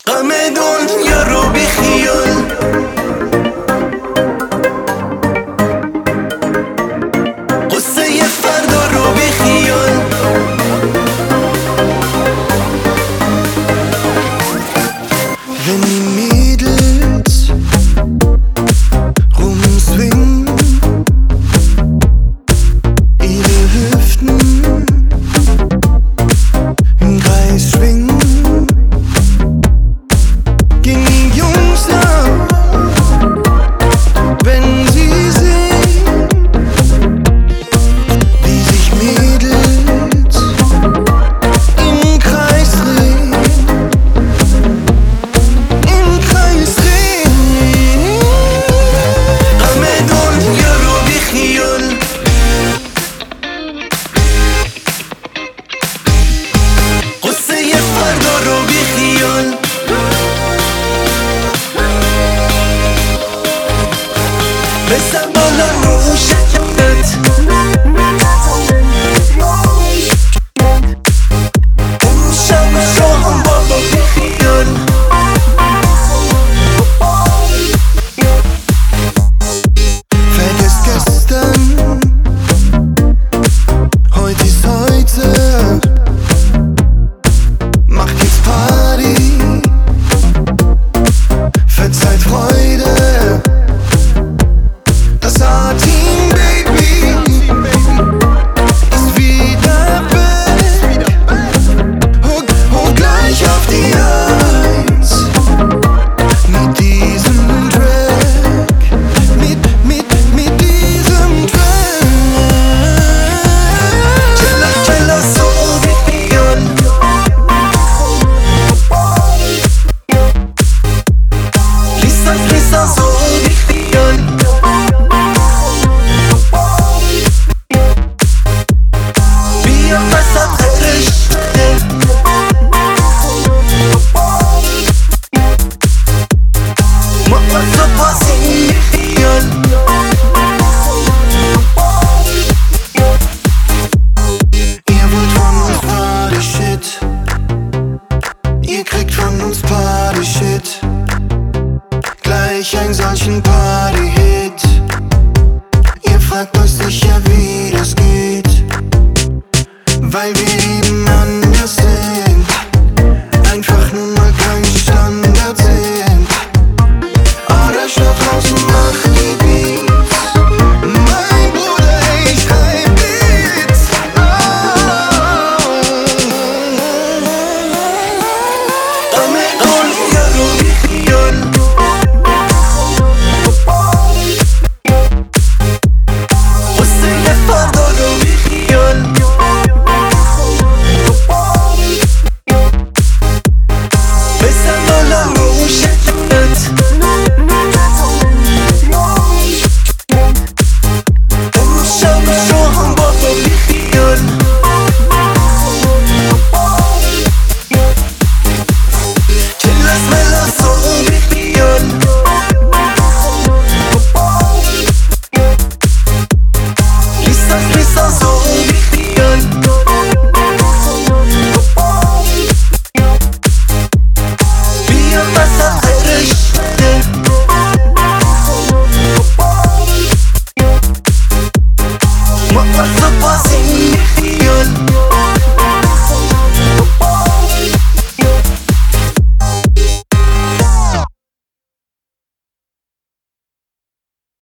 غم دنیا رو بیخیال، قصه فردا رو بیخیال. Wenn die Mädels rumswingen, ihre Hüften im Kreis schwingen, gehen die Jungs nach, wenn sie sehen, wie sich Mädels im Kreis drehen, im Kreis drehen. غم دنیا رو بیخیال، قصه فردا رو بیخیال. بزن بالا روشت، اون شب شام بابا بیخیال. Vergiss gestern, heute ist heute. Mach jetzt Party, verzeiht Freude. Das A-Team, Baby, ist wieder back. Hoch gleich auf die Eins mit diesem Track, mit diesem Track. Chilla, chilla, so بیخیال. Lisa, Lisa, so بیخیال. بیا وسط رشته، ما واسه بازی بیخیال. Ihr wollt von uns Party-Shit, ihr kriegt von uns Party-Shit, gleich einen solchen Party.